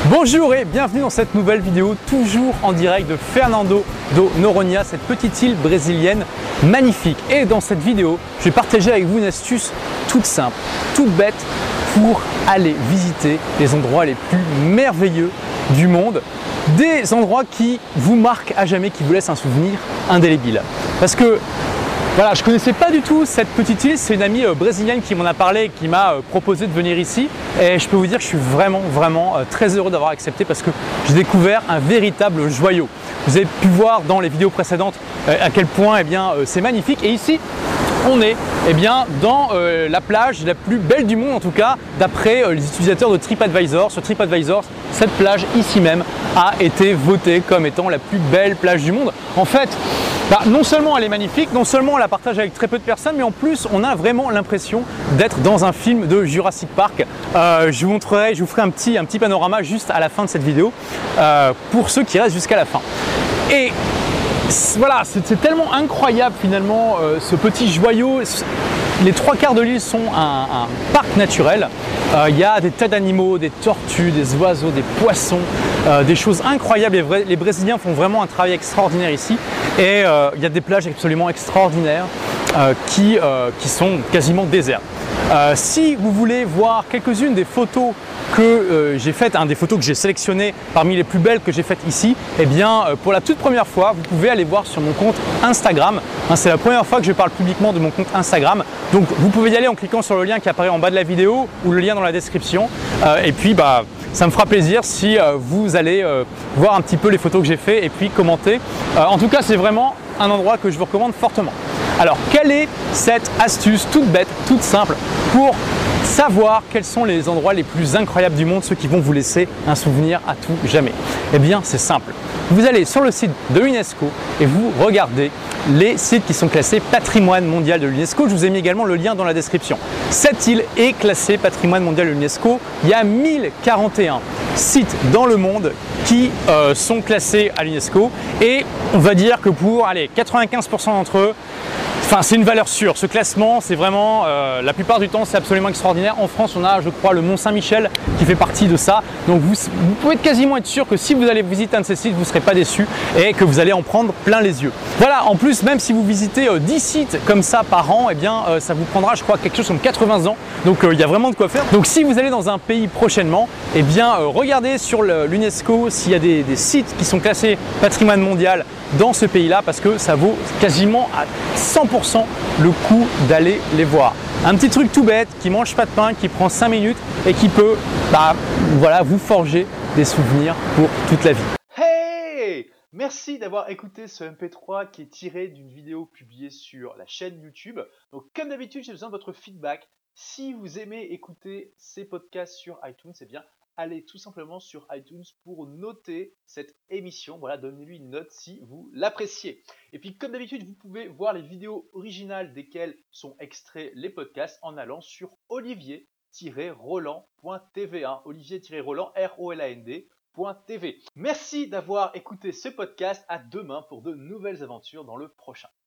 Bonjour et bienvenue dans cette nouvelle vidéo, toujours en direct de Fernando do Noronha, cette petite île brésilienne magnifique. Et dans cette vidéo, je vais partager avec vous une astuce toute simple, toute bête pour aller visiter les endroits les plus merveilleux du monde. Des endroits qui vous marquent à jamais, qui vous laissent un souvenir indélébile. Parce que voilà, je ne connaissais pas du tout cette petite île, c'est une amie brésilienne qui m'en a parlé et qui m'a proposé de venir ici. Et je peux vous dire que je suis vraiment très heureux d'avoir accepté parce que j'ai découvert un véritable joyau. Vous avez pu voir dans les vidéos précédentes à quel point c'est magnifique. Et ici, on est dans la plage la plus belle du monde, en tout cas d'après les utilisateurs de TripAdvisor. Sur TripAdvisor, cette plage ici même a été votée comme étant la plus belle plage du monde. En fait, non seulement elle est magnifique, non seulement on la partage avec très peu de personnes, mais en plus on a vraiment l'impression d'être dans un film de Jurassic Park. Je vous ferai un petit panorama juste à la fin de cette vidéo pour ceux qui restent jusqu'à la fin. Et voilà, c'est tellement incroyable finalement ce petit joyau. Les trois quarts de l'île sont un parc naturel. Il y a des tas d'animaux, des tortues, des oiseaux, des poissons, des choses incroyables. Les Brésiliens font vraiment un travail extraordinaire ici. Et il y a des plages absolument extraordinaires qui sont quasiment désertes. Si vous voulez voir quelques-unes des photos que j'ai faites, des photos que j'ai sélectionnées parmi les plus belles que j'ai faites ici, pour la toute première fois, vous pouvez aller voir sur mon compte Instagram. C'est la première fois que je parle publiquement de mon compte Instagram. Donc vous pouvez y aller en cliquant sur le lien qui apparaît en bas de la vidéo ou le lien dans la description. Et puis ça me fera plaisir si vous allez voir un petit peu les photos que j'ai faites et puis commenter. En tout cas, c'est vraiment un endroit que je vous recommande fortement. Alors, quelle est cette astuce toute bête, toute simple pour savoir quels sont les endroits les plus incroyables du monde, ceux qui vont vous laisser un souvenir à tout jamais? Eh bien, c'est simple. Vous allez sur le site de l'UNESCO et vous regardez les sites qui sont classés patrimoine mondial de l'UNESCO. Je vous ai mis également le lien dans la description. Cette île est classée patrimoine mondial de l'UNESCO. Il y a 1041 sites dans le monde qui sont classés à l'UNESCO et on va dire que pour 95% d'entre eux, c'est une valeur sûre. Ce classement, c'est vraiment, la plupart du temps, c'est absolument extraordinaire. En France, on a, je crois, le Mont Saint-Michel qui fait partie de ça. Donc, vous pouvez quasiment être sûr que si vous allez visiter un de ces sites, vous ne serez pas déçu et que vous allez en prendre plein les yeux. Voilà, en plus, même si vous visitez 10 sites comme ça par an, ça vous prendra, je crois, quelque chose comme 80 ans. Donc, il y a vraiment de quoi faire. Donc, si vous allez dans un pays prochainement, regardez sur l'UNESCO s'il y a des sites qui sont classés patrimoine mondial dans ce pays-là parce que ça vaut quasiment à 100% le coup d'aller les voir. Un petit truc tout bête qui mange pas de pain, qui prend 5 minutes et qui peut vous forger des souvenirs pour toute la vie. Hey! Merci d'avoir écouté ce MP3 qui est tiré d'une vidéo publiée sur la chaîne YouTube. Donc comme d'habitude, j'ai besoin de votre feedback. Si vous aimez écouter ces podcasts sur iTunes, allez tout simplement sur iTunes pour noter cette émission. Voilà, donnez-lui une note si vous l'appréciez. Et puis comme d'habitude, vous pouvez voir les vidéos originales desquelles sont extraits les podcasts en allant sur olivier-roland.tv. Olivier-roland, R-O-L-A-N-D.tv. Merci d'avoir écouté ce podcast. À demain pour de nouvelles aventures dans le prochain.